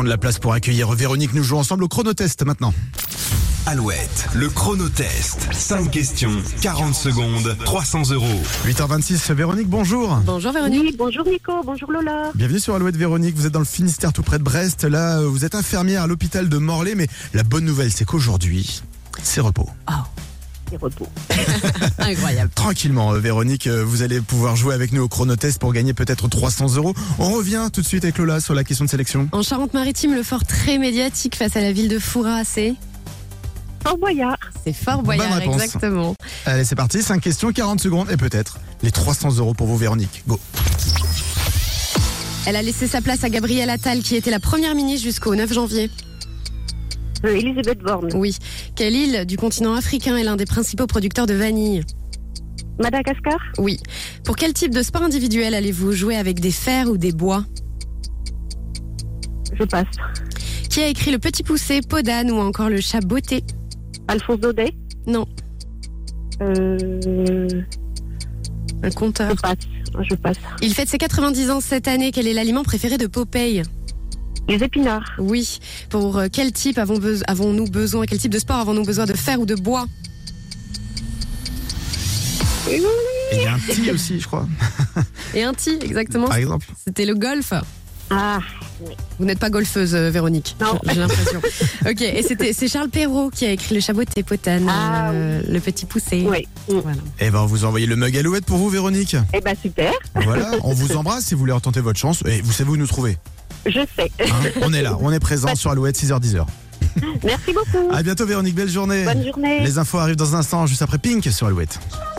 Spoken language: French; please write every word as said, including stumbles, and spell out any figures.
de la place pour accueillir Véronique. Nous jouons ensemble au chronotest maintenant. Alouette, le chronotest. cinq questions, quarante secondes, trois cents euros. huit heures vingt-six, Véronique, bonjour. Bonjour Véronique. Oui, bonjour Nico, bonjour Lola. Bienvenue sur Alouette Véronique, vous êtes dans le Finistère tout près de Brest. Là, vous êtes infirmière à l'hôpital de Morlaix, mais la bonne nouvelle, c'est qu'aujourd'hui, c'est repos. Oh, C'est repos. incroyable. Tranquillement, Véronique, vous allez pouvoir jouer avec nous au chronotest pour gagner peut-être trois cents euros. On revient tout de suite avec Lola sur la question de sélection. En Charente-Maritime, le fort très médiatique face à la ville de Fouras, c'est Fort Boyard. C'est Fort Boyard, Bonne réponse. exactement. Allez, c'est parti, cinq questions, quarante secondes et peut-être les trois cents euros pour vous, Véronique. Go. Elle a laissé sa place à Gabriel Attal, qui était la première ministre jusqu'au neuf janvier. Euh, Elisabeth Borne. Oui. Quelle île du continent africain est l'un des principaux producteurs de vanille? Madagascar. Oui. Pour quel type de sport individuel allez-vous jouer, avec des fers ou des bois? Je passe. Qui a écrit Le Petit Poucet, Peau d'âne ou encore Le Chat Botté? Alphonse Daudet. Non, Euh, un conteur. je passe. Je passe. Il fête ses quatre-vingt-dix ans cette année. Quel est l'aliment préféré de Popeye? Les épinards. Oui. Pour euh, quel type avons be- avons-nous besoin, quel type de sport avons-nous besoin de fer ou de bois? Et il y a un petit aussi, je crois, Et un ti, exactement. par exemple. C'était le golf. Ah, Vous n'êtes pas golfeuse, euh, Véronique. Non. J'ai j'ai l'impression. Ok, et c'était c'est Charles Perrault qui a écrit Le Chat Botté, Potane, Ah, euh, Le Petit Poucet. oui. Mm. Voilà. Eh ben, on vous envoie le mug Alouette pour vous, Véronique. Eh ben super. Voilà, on vous embrasse si vous voulez retenter votre chance. Et vous savez où nous trouver. Je sais. Hein, on est là, on est présent sur Alouette, six heures dix. Merci beaucoup. À bientôt, Véronique, belle journée. Bonne journée. Les infos arrivent dans un instant, juste après Pink sur Alouette.